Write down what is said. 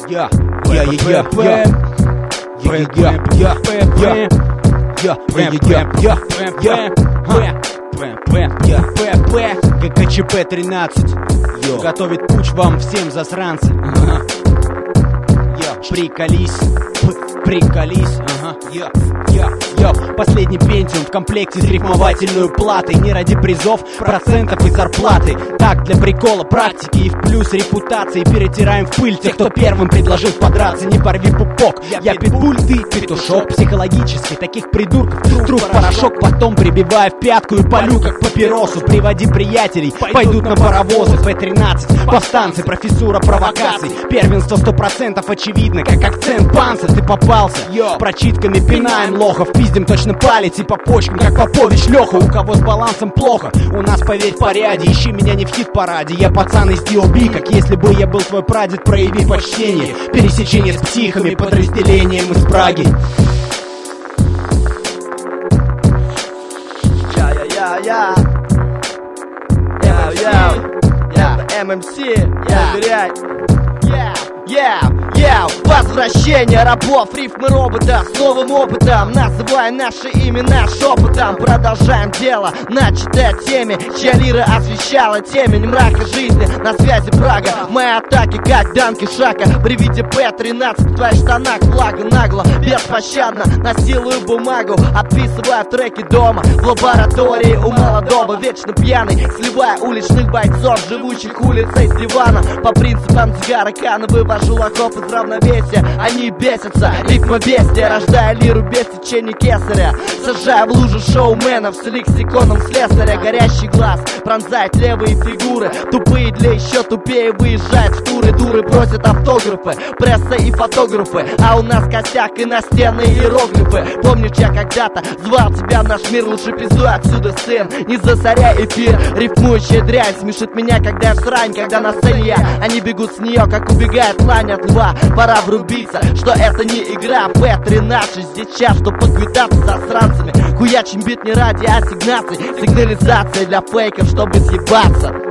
ГКЧП-13 готовит путь вам всем, засранцы. Приколись, приколись. Последний пентиум в комплекте с рифмовательной платой. Не ради призов, процентов и зарплаты. Так, для прикола, практики и в плюс репутации. Перетираем в пыль тех, кто первым предложил подраться. Не порви пупок, я питбуль, ты петушок. Психологически таких придурков труп порошок. Потом прибивая в пятку и полю как папиросу. Приводи приятелей, пойдут на паровозы. П-13, повстанцы, профессура провокаций. Первенство 100% очевидно, как акцент панца. Ты попался, прочитками пинаем лохов. Пиздим точно палец и по почкам, как Попович Леха. У кого с балансом плохо, у нас, поверь, в порядке. Ищи меня не в хит-параде, я пацан из D.O.B. Как если бы я был твой прадед, прояви почтение. Пересечение с психами, подразделением из Праги. ММС, проверяй. Возвращение рабов, рифмы робота с новым опытом. Называя наши имена шепотом. Продолжаем дело, начатое теме, чья лира освещала темень мрака жизни. На связи Прага, мои атаки как Данки Шака. При виде П-13 в твоих штанах флага нагло, беспощадно насилую бумагу, отписывая треки дома. В лаборатории у молодого, вечно пьяный, сливая уличных бойцов, живущих улицей с дивана. По принципам Цигара Кана вывожу лохов из равновесия. Они бесятся, ритма бестия, рождая лиру без течения кесаря. Сажая в лужу шоуменов с лексиконом слесаря. Горящий глаз пронзает левые фигуры, тупые для еще тупее выезжают в туры. Дуры просят автографы, пресса и фотографы, а у нас косяк и настенные иероглифы. Помнишь, я когда-то звал тебя в наш мир, лучше пиздуй отсюда, сын. Не засоряй эфир, рифмующая дрянь смешит меня, когда я в срань, когда на сцене я. Они бегут с нее, как убегает лань от льва. Пора врубиться, что это не игра. П-13 здесь час, чтоб поквитаться с засранцами. Хуячим бит не ради ассигнаций, сигнализация для фейков, чтобы съебаться.